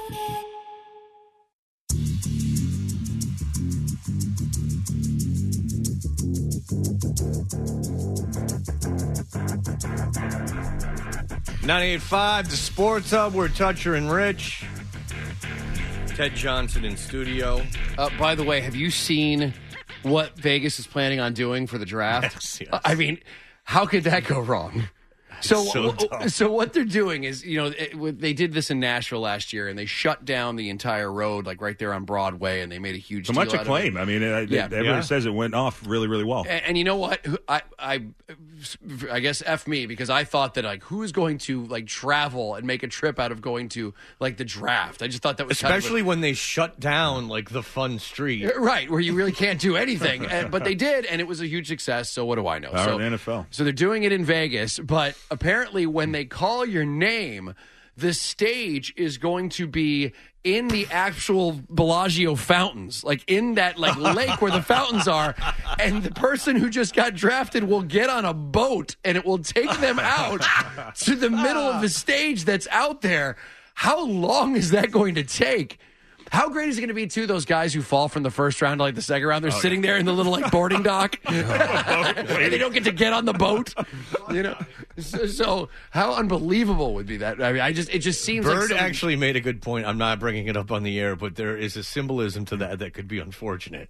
ninety-eight point five, the Sports Hub. We're Toucher and Rich. Ted Johnson in studio. Uh, by the way, have you seen what Vegas is planning on doing for the draft? Yes, yes. I mean, how could that go wrong? So, So w- dumb. so what they're doing is, you know, it, they did this in Nashville last year, and they shut down the entire road, like right there on Broadway, and they made a huge So deal much out of acclaim. it. I mean, it, Yeah. everybody Yeah. says it went off really, really well. And, and you know what? I, I, I guess F me, because I thought that, like, who is going to, like, travel and make a trip out of going to, like, the draft? I just thought that was kind of a- Especially when they shut down, like, the fun street. Right, where you really can't do anything. And, but they did, and it was a huge success, so what do I know? Power so, of the N F L. So they're doing it in Vegas, but apparently when they call your name, the stage is going to be in the actual Bellagio fountains, like in that like lake where the fountains are, and the person who just got drafted will get on a boat, and it will take them out to the middle of the stage that's out there. How long is that going to take? How great is it going to be, too, those guys who fall from the first round to, like, the second round? They're oh, sitting yeah. there in the little, like, boarding dock. And they don't get to get on the boat. You know? So, so how unbelievable would be that? I mean, I just it just seems Bird like something... actually made a good point. I'm not bringing it up on the air, but there is a symbolism to that that could be unfortunate.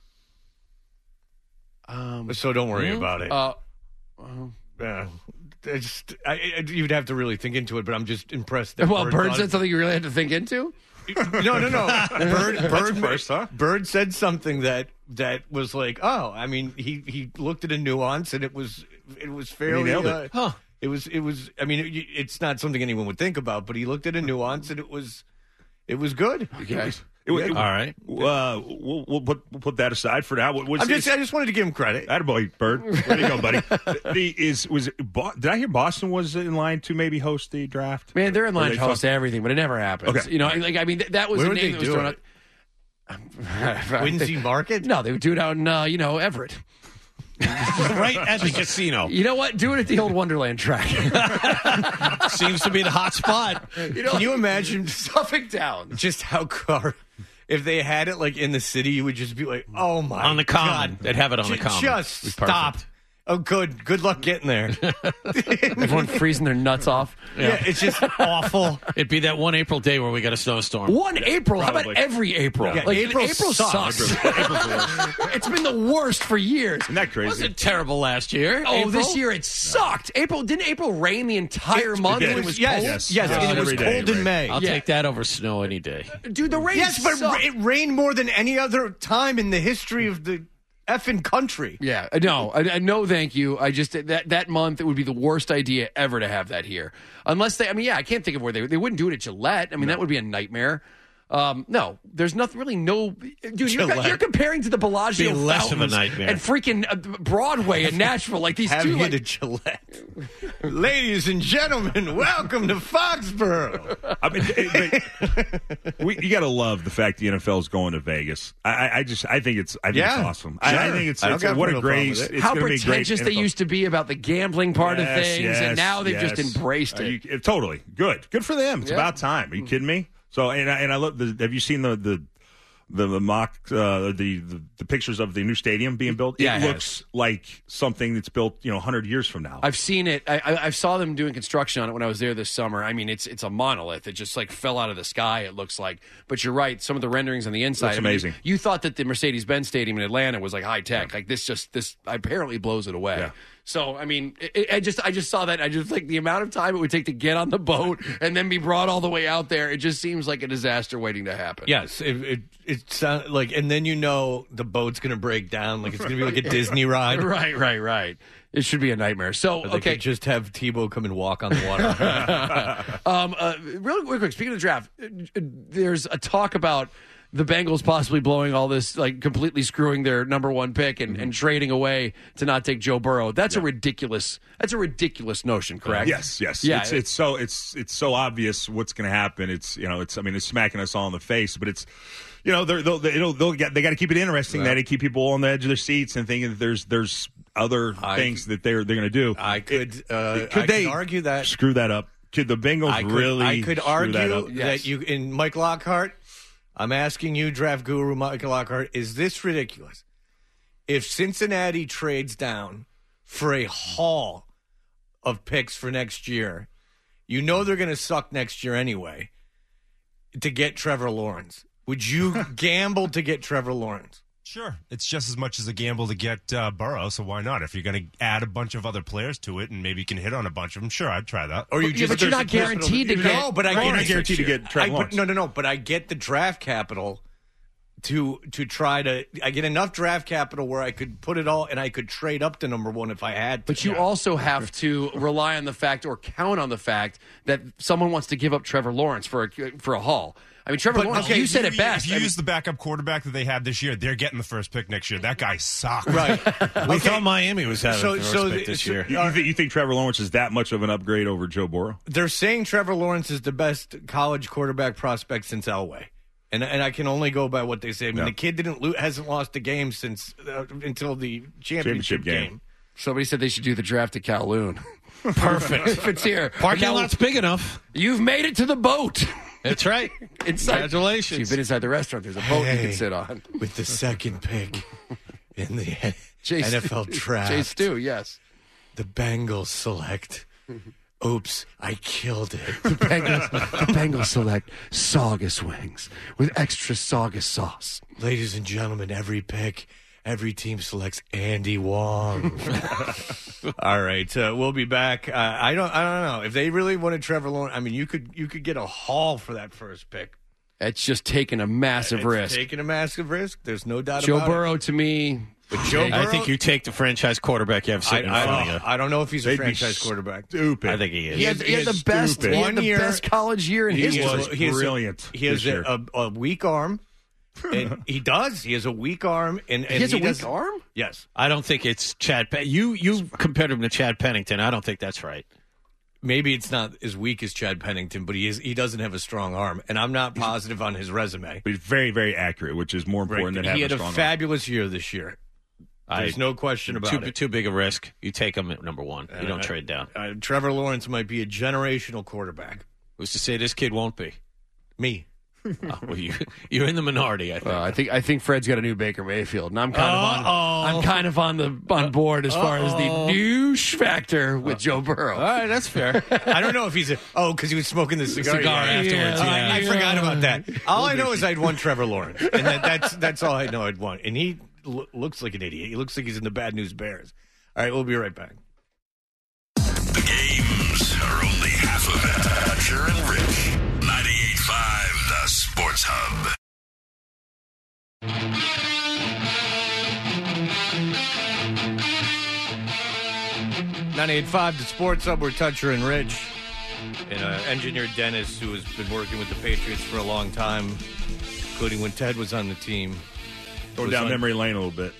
Um, so don't worry mm-hmm. about it. Uh, uh, yeah. I just, I, I, you'd have to really think into it, but I'm just impressed that Well, Bird, Bird said something you really had to think into? No, no, no. Bird, Bird, first, huh? Bird said something that that was like, oh, I mean, he, he looked at a nuance and it was it was fairly. He nailed it. Uh, huh. It was it was. I mean, it, it's not something anyone would think about, but he looked at a nuance and it was it was good. Okay. It, it, All right. Uh, we'll, we'll, put, we'll put that aside for now. What, what's, I'm just, I just wanted to give him credit. Attaboy, Bird. Way to go, buddy. the, is was Bo- Did I hear Boston was in line to maybe host the draft? Man, they're in line they to host thought- everything, but it never happens. Okay. You know, like I mean, th- that was Where a would name they that was do thrown it? out. Quincy Market? No, they would do it out in uh, you know Everett. Right at the casino. You know what? Do it at the old Wonderland track. Seems to be the hot spot. You know, Can you imagine Suffolk Downs? just how car? If they had it like in the city, you would just be like, "Oh my!" On the common. God. They'd have it on J- the common. Just It's stop. perfect. Oh, good. Good luck getting there. Everyone freezing their nuts off. Yeah, yeah it's just awful. It'd be that one April day where we got a snowstorm. One April? Probably. How about every April? Yeah, like, April, April sucks. sucks. April, it's been the worst for years. Isn't that crazy? It wasn't terrible last year. Oh, April? this year it sucked. April Didn't April rain the entire it, month it when it was yes, cold? Yes, yes, yes. and it was Every cold day, in right. May. I'll yeah. take that over snow any day. Dude, the rain Yes, but sucked. it rained more than any other time in the history of the effing country. Yeah, no, I, I, no, thank you. I just that that month it would be the worst idea ever to have that here, unless they. I mean, yeah, I can't think of where they they wouldn't do it at Gillette. I mean, no. That would be a nightmare. Um, no, there's nothing really. No, dude, you're, you're comparing to the Bellagio be less of a fountains nightmare. and freaking uh, Broadway in Nashville, like these Have two. you Like, to Gillette, ladies and gentlemen, welcome to Foxborough. I mean, it, but we, you got to love the fact the N F L is going to Vegas. I, I, I just, I think it's, I think Yeah, it's awesome. sure. I, I think it's, I don't it's got what no a problem great. with it. It's how gonna be a great pretentious they N F L. used to be about the gambling part Yes, of things, yes, and now they've yes. just embraced Are it. you- totally good. Good for them. It's Yeah. about time. Are you kidding me? So, and I, and I love the. Have you seen the the the, the mock uh, the, the the pictures of the new stadium being built? Yeah, it it looks like something that's built, you know, one hundred years from now. I've seen it. I, I, I saw them doing construction on it when I was there this summer. I mean, it's it's a monolith. It just like fell out of the sky. It looks like. But you're right. Some of the renderings on the inside. Looks I mean, amazing. You, you thought that the Mercedes-Benz Stadium in Atlanta was like high tech. Like this, just this apparently blows it away. Yeah. So I mean, it, I just I just saw that. I just like the amount of time it would take to get on the boat and then be brought all the way out there. It just seems like a disaster waiting to happen. Yes, it it, it sounds like, and then you know the boat's going to break down, like it's going to be like a Disney ride. Right, right, right. It should be a nightmare. So Or they okay, could just have Tebow come and walk on the water. um, uh, real quick, quick. Speaking of the draft, uh, uh, there's a talk about the Bengals possibly blowing all this, like completely screwing their number one pick and, mm-hmm. and trading away to not take Joe Burrow. That's yeah. a ridiculous. That's a ridiculous notion, correct? Yes, yes. Yeah, it's, it's so it's it's so obvious what's going to happen. It's you know it's I mean it's smacking us all in the face, but it's you know they're, they'll they'll, they'll get, they got to keep it interesting. Yeah. They got to keep people on the edge of their seats and thinking that there's there's other I, things that they're they're going to do. I could uh, could I they could argue that screw that up? Could the Bengals I could, really? I could screw argue that, up? that Yes. you in Mike Lockhart. I'm asking you, draft guru Mike Lockhart, is this ridiculous? If Cincinnati trades down for a haul of picks for next year, you know they're going to suck next year anyway, to get Trevor Lawrence. Would you gamble to get Trevor Lawrence? Sure. It's just as much as a gamble to get uh, Burrow, so why not? If you're going to add a bunch of other players to it and maybe you can hit on a bunch of them, sure, I'd try that. Or you yeah, just but you're not guaranteed to get. No, but I You're get not guaranteed to get Trevor I, Lawrence. but, no, no, no. But I get the draft capital to to try to. I get enough draft capital where I could put it all, and I could trade up to number one if I had to. But you Yeah. also have to rely on the fact or count on the fact that someone wants to give up Trevor Lawrence for a for a haul. I mean, Trevor But, Lawrence, okay, you said if it best. If you I mean, use the backup quarterback that they had this year, they're getting the first pick next year. That guy sucks. Right. We thought Miami was having So- the first so pick the- this so- year. You, you, think, you think Trevor Lawrence is that much of an upgrade over Joe Burrow? They're saying Trevor Lawrence is the best college quarterback prospect since Elway. And and I can only go by what they say. I mean, Yeah. the kid didn't lo- hasn't lost a game since uh, until the championship, Championship game. game. somebody said they should do the draft at Kowloon. Perfect. If it's here. Parking Now, lot's big enough. You've made it to the boat. That's right. Inside, Congratulations. So you've been inside the restaurant. There's a boat you Hey, can sit on. With the second pick in the Jay N F L Stu- draft. Jay Stu, yes. The Bengals select. Oops, I killed it. The Bengals, the Bengals select saugus wings with extra saugus sauce. Ladies and gentlemen, every pick, every team selects Andy Wong. All right, uh, we'll be back. Uh, I don't, I don't know if they really wanted Trevor Lawrence. I mean, you could, you could get a haul for that first pick. It's just taking a massive It's risk. Taking a massive risk. There's no doubt Joe about Burrow, to me, But Joe I Burrow, think you take the franchise quarterback you have I, sitting in front I, of you. I don't know if he's a They'd be franchise quarterback. Stupid. I think he is. he had, he had the He's best, stupid. he had the One year- best college year in He history. was He has a- brilliant He has this year. a, a, a weak arm. And he does. He has a weak arm. And, and He has a weak does- arm? Yes. I don't think it's Chad. Pe- you you compared him to Chad Pennington. I don't think that's right. Maybe it's not as weak as Chad Pennington, but he is. He doesn't have a strong arm, and I'm not positive on his resume. But he's very, very accurate, which is more important than he having had a a strong arm. fabulous year this year. There's I- no question about too, it. Too big a risk. You take him at number one. You don't Uh, trade down. Uh, Trevor Lawrence might be a generational quarterback. Who's to say this kid won't be? Me. Oh, well, you, you're in the minority, I think. Well, I think I think Fred's got a new Baker Mayfield, and I'm kind Uh-oh. of on. I'm kind of on the on board as far as the douche factor with Joe Burrow. All right, that's fair. I don't know if he's a, oh because he was smoking the cigar, Cigar yeah. afterwards, Oh, yeah. I, I forgot about that. All I know is I'd won Trevor Lawrence, and that, that's that's all I know I'd won. And he lo- looks like an idiot. He looks like he's in the Bad News Bears. All right, we'll be right back. The games are only half of it. Dutcher and Rich. ninety-eight point five, the Sports Hub. ninety-eight point five, the Sports Hub. We're Toucher and Rich. And uh, engineer Dennis, who has been working with the Patriots for a long time, including when Ted was on the team. Going down on, memory lane a little bit.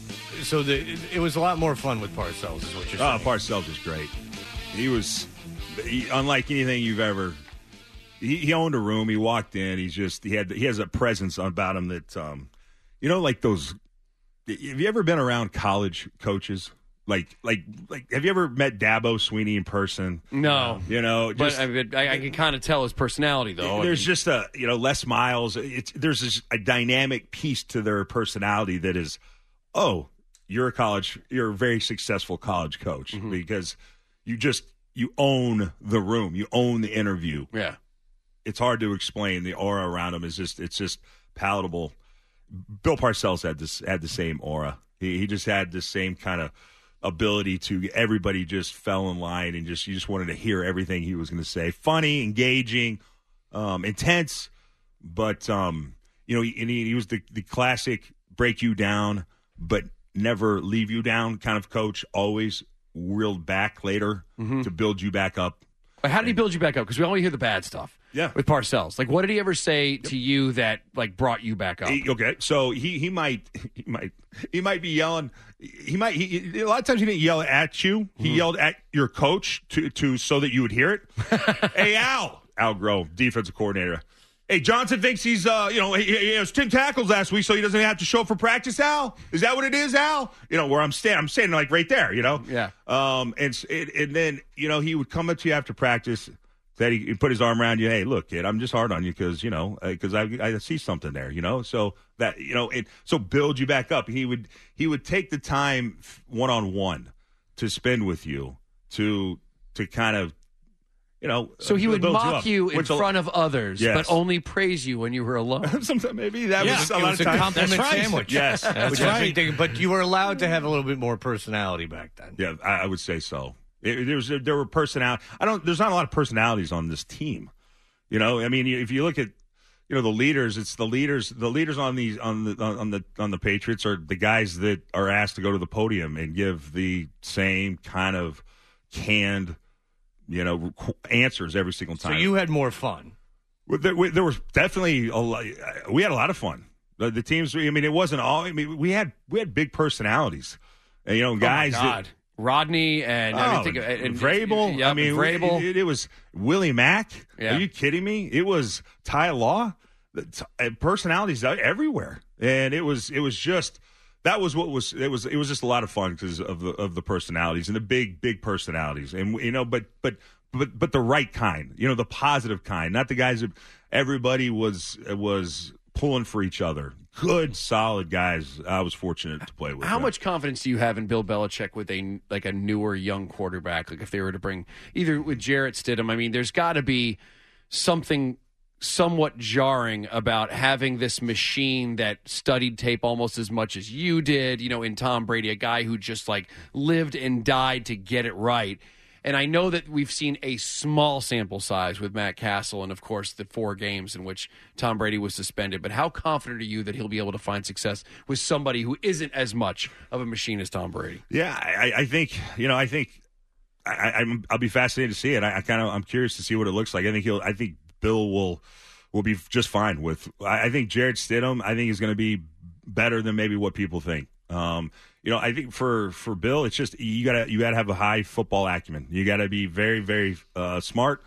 So the, it, it was a lot more fun with Parcells, is what you're saying. Oh, Parcells was great. He was he, unlike anything you've ever. He, he owned a room. He walked in. He's just he had he has a presence about him that um, you know, like those. Have you ever been around college coaches? Like, like, like, have you ever met Dabo Sweeney in person? No, you know, just, but I, I, I can kind of tell his personality, though. There's I mean, just a you know Les Miles. It's there's this, a dynamic piece to their personality that is, oh, you're a college, you're a very successful college coach mm-hmm. because you just you own the room, you own the interview. Yeah, it's hard to explain. The aura around him is just it's just palatable. Bill Parcells had this had the same aura. He he just had the same kind of ability to everybody just fell in line and just you just wanted to hear everything he was going to say. Funny, engaging, um, intense, but um, you know, he, and he, he was the the classic break you down, but never leave you down kind of coach. Always reeled back later mm-hmm. to build you back up. How did he build you back up? Because we only hear the bad stuff. Yeah, with Parcells. Like, what did he ever say yep. to you that like brought you back up? He, okay, so he he might he might he might be yelling. He might he, a lot of times he didn't yell at you. He mm-hmm. yelled at your coach to to so that you would hear it. Hey, Al, Al Grove, defensive coordinator. Hey, Johnson thinks he's uh you know he, he has ten tackles last week, so he doesn't have to show up for practice. Al, is that what it is, Al? You know where I'm standing. I'm standing like right there. You know. Yeah. Um and it, and then you know he would come up to you after practice. That he, he put his arm around you. Hey, look, kid, I'm just hard on you because you know because I, I see something there, you know. So that you know, it so build you back up. He would he would take the time one on one to spend with you to to kind of you know. So he would mock you, you in Which front of others, yes. but only praise you when you were alone. Sometimes maybe that yeah, was a it lot was of a times. compliment That's right. sandwich. Yes, that's right. But you were allowed to have a little bit more personality back then. Yeah, I, I would say so. It, there was there were personality. I don't. There's not a lot of personalities on this team. You know, I mean, if you look at you know the leaders, it's the leaders. The leaders on these on the on the on the Patriots are the guys that are asked to go to the podium and give the same kind of canned, you know, answers every single time. So you had more fun. There, there was definitely a lot. We had a lot of fun. The, the teams. I mean, it wasn't all. I mean, we had we had big personalities. And, you know, guys. Oh my God. That, Rodney and oh, I think and, and Vrabel. Yep, I mean, Vrabel. It, it was Willie Mack. Yeah. Are you kidding me? It was Ty Law. Personalities everywhere, and it was it was just that was what was it was it was just a lot of fun because of the of the personalities and the big big personalities, and you know, but but but but the right kind, you know, the positive kind, not the guys that everybody was was pulling for each other. Good, solid guys. I was fortunate to play with. How them. much confidence do you have in Bill Belichick with a like a newer young quarterback? Like if they were to bring either with Jarrett Stidham, I mean, there's got to be something somewhat jarring about having this machine that studied tape almost as much as you did. You know, in Tom Brady, a guy who just like lived and died to get it right. And I know that we've seen a small sample size with Matt Castle and, of course, the four games in which Tom Brady was suspended. But how confident are you that he'll be able to find success with somebody who isn't as much of a machine as Tom Brady? Yeah, I, I think, you know, I think I, I'm, I'll be fascinated to see it. I, I kind of, I'm curious to see what it looks like. I think he'll, I think Bill will, will be just fine with, I, I think Jarrett Stidham, I think is going to be better than maybe what people think. Um, you know, I think for, for Bill, it's just you gotta you gotta have a high football acumen. You gotta be very very uh, smart,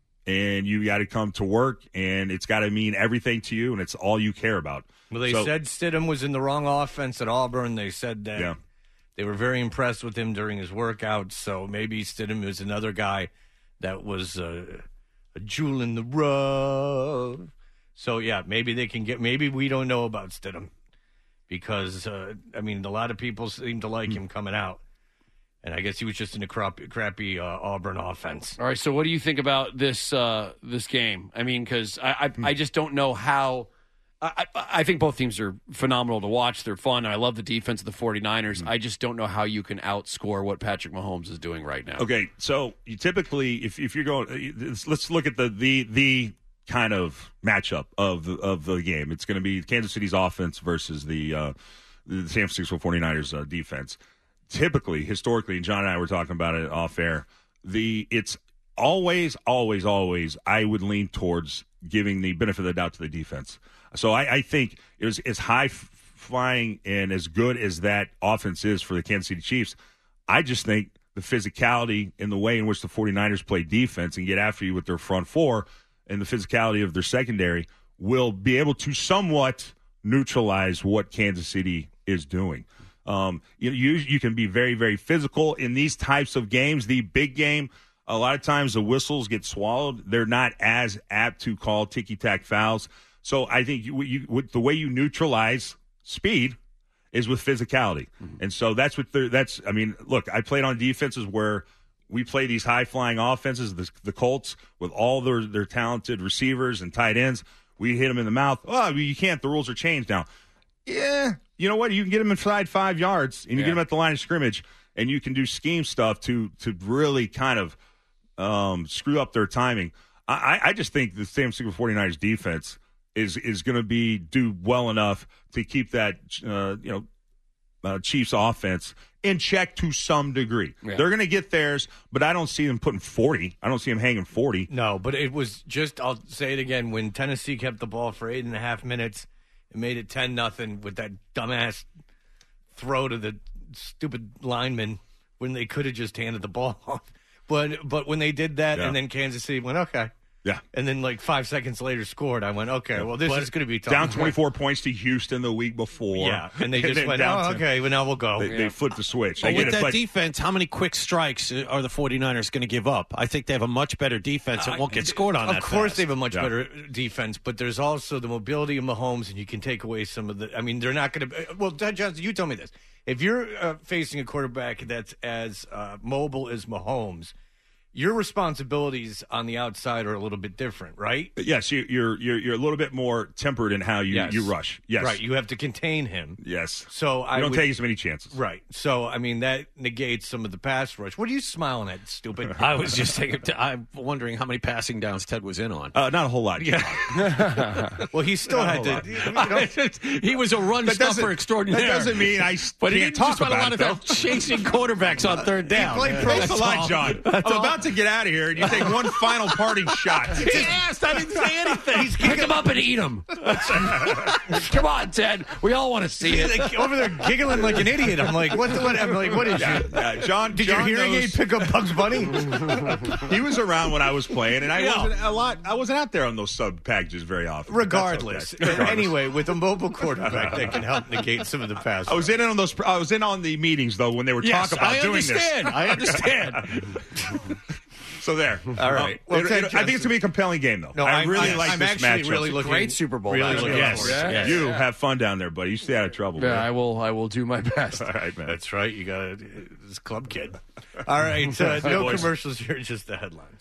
and you gotta come to work, and it's gotta mean everything to you, and it's all you care about. Well, they so, said Stidham was in the wrong offense at Auburn. They said that yeah. they were very impressed with him during his workouts. So maybe Stidham is another guy that was uh, a jewel in the rough. So, yeah, maybe they can get – maybe we don't know about Stidham because, uh, I mean, a lot of people seem to like him coming out. And I guess he was just in a crappy, crappy uh, Auburn offense. All right, so what do you think about this uh, this game? I mean, because I, I I just don't know how I, – I think both teams are phenomenal to watch. They're fun. I love the defense of the 49ers. Mm-hmm. I just don't know how you can outscore what Patrick Mahomes is doing right now. Okay, so you typically, if if you're going – let's look at the the the – kind of matchup of the, of the game. It's going to be Kansas City's offense versus the uh, the San Francisco 49ers uh, defense. Typically, historically, and John and I were talking about it off air, the it's always, always, always, I would lean towards giving the benefit of the doubt to the defense. So I, I think it was as high flying and as good as that offense is for the Kansas City Chiefs, I just think the physicality and the way in which the 49ers play defense and get after you with their front four and the physicality of their secondary will be able to somewhat neutralize what Kansas City is doing. Um, you, you you can be very, very physical in these types of games. The big game, a lot of times the whistles get swallowed. They're not as apt to call ticky-tack fouls. So I think you, you, with the way you neutralize speed is with physicality. Mm-hmm. And so that's what they're, that's, I mean, look, I played on defenses where we play these high-flying offenses, the, the Colts, with all their, their talented receivers and tight ends. We hit them in the mouth. Oh, you can't. The rules are changed now. Yeah. You know what? You can get them inside five yards, and you yeah. get them at the line of scrimmage, and you can do scheme stuff to to really kind of um, screw up their timing. I, I just think the San Francisco 49ers defense is is going to be do well enough to keep that uh, you know uh, Chiefs offense in check to some degree. Yeah. They're going to get theirs, but I don't see them putting forty. I don't see them hanging forty. No, but it was just, I'll say it again, when Tennessee kept the ball for eight and a half minutes and made it ten nothing with that dumbass throw to the stupid lineman when they could have just handed the ball off. But, but when they did that, yeah. and then Kansas City went, okay. Yeah. And then, like, five seconds later scored. I went, okay, well, this but is going to be tough. Down twenty-four points to Houston the week before. Yeah. And they just and went, oh, okay, well, now we'll go. They, yeah. they flipped the switch. But with it, that but, defense, how many quick strikes are the 49ers going to give up? I think they have a much better defense and uh, won't get scored on of that Of course fast. they have a much yeah. better defense, but there's also the mobility of Mahomes, and you can take away some of the – I mean, they're not going to – well, Ted Johnson, you tell me this. If you're uh, facing a quarterback that's as uh, mobile as Mahomes – your responsibilities on the outside are a little bit different, right? Yes, you, you're you're you're a little bit more tempered in how you, yes. you rush. Yes, right. You have to contain him. Yes. So you I don't would, take as many chances. Right. So I mean that negates some of the pass rush. What are you smiling at, stupid? I was just thinking. I'm wondering how many passing downs Ted was in on. Uh, not a whole lot. Yeah. Well, he still not had to. You know, he was a run stuffer extraordinaire. That doesn't mean I but can't he talk just about about a lot it, of that chasing quarterbacks on third down. He played pro a lot, John. I'm all. about to get out of here, and you take one final parting shot. He asked. I didn't say anything. He's pick him up and eat him. Come on, Ted. We all want to see it. Like, over there giggling like an idiot. I'm like, what? What? I'm like, what is yeah, you? Yeah, John, did John your hearing knows, aid pick up Bugs Bunny? He was around when I was playing, and I yeah. wasn't a lot. I wasn't out there on those sub packages very often. Regardless. Okay. Regardless. Anyway, with a mobile quarterback that can help negate some of the pass. I was in on those. I was in on the meetings though when they were yes, talking about I doing understand. this. I understand. So there. All right. Um, well, it, it, I think it's going to be a compelling game, though. No, I really I, like I'm this actually matchup. really looking, great Super Bowl. Really matchup. looking yes. forward to it. yes. You Yeah. have fun down there, buddy. You stay out of trouble. Yeah, man. I will. I will do my best. All right, man. That's right. You got this club kid. All right. Uh, no boys. commercials here. Just the headlines.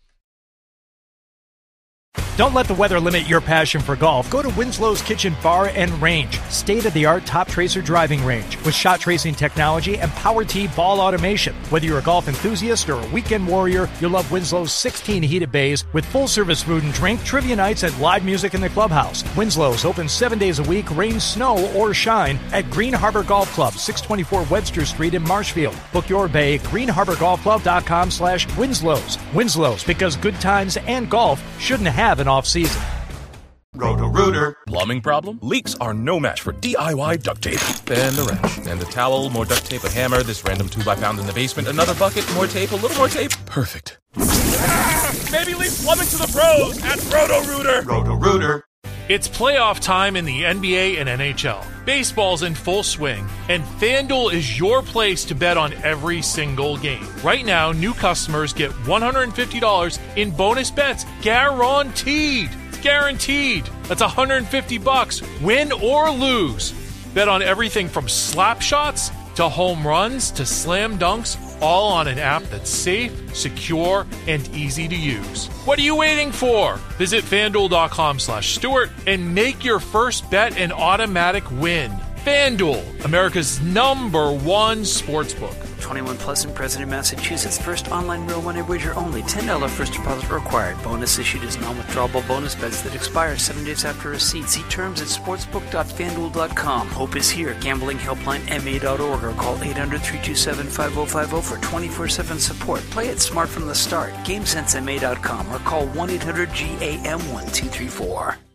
Don't let the weather limit your passion for golf. Go to Winslow's Kitchen Bar and Range. State-of-the-art Top Tracer driving range with shot tracing technology and Power Tee ball automation. Whether you're a golf enthusiast or a weekend warrior, you'll love Winslow's sixteen heated bays with full-service food and drink, trivia nights, and live music in the clubhouse. Winslow's open seven days a week, rain, snow, or shine at Green Harbor Golf Club, six twenty-four Webster Street in Marshfield. Book your bay at green harbor golf club dot com slash Winslow's. Winslow's, because good times and golf shouldn't have an off-season. Roto-Rooter. Plumbing problem? Leaks are no match for D I Y duct tape. And the wrench. And the towel, more duct tape, a hammer, this random tube I found in the basement, another bucket, more tape, a little more tape. Perfect. Maybe leave plumbing to the pros at Roto-Rooter. Roto-Rooter. It's playoff time in the N B A and N H L. Baseball's in full swing, and FanDuel is your place to bet on every single game. Right now, new customers get one hundred fifty dollars in bonus bets guaranteed. guaranteed. That's one hundred fifty bucks, win or lose. Bet on everything from slap shots to home runs to slam dunks, all on an app that's safe, secure, and easy to use. What are you waiting for? Visit FanDuel.com slash Stewart and make your first bet an automatic win. FanDuel, America's number one sportsbook. twenty-one plus and present in Massachusetts. First online real money wager only. ten dollars first deposit required. Bonus issued as non-withdrawable bonus bets that expire seven days after receipt. See terms at sportsbook dot fan duel dot com. Hope is here. Gambling helpline M A dot org or call eight hundred, three two seven, five oh five oh for twenty-four seven support. Play it smart from the start. GameSense M A dot com or call one eight hundred G A M one two three four.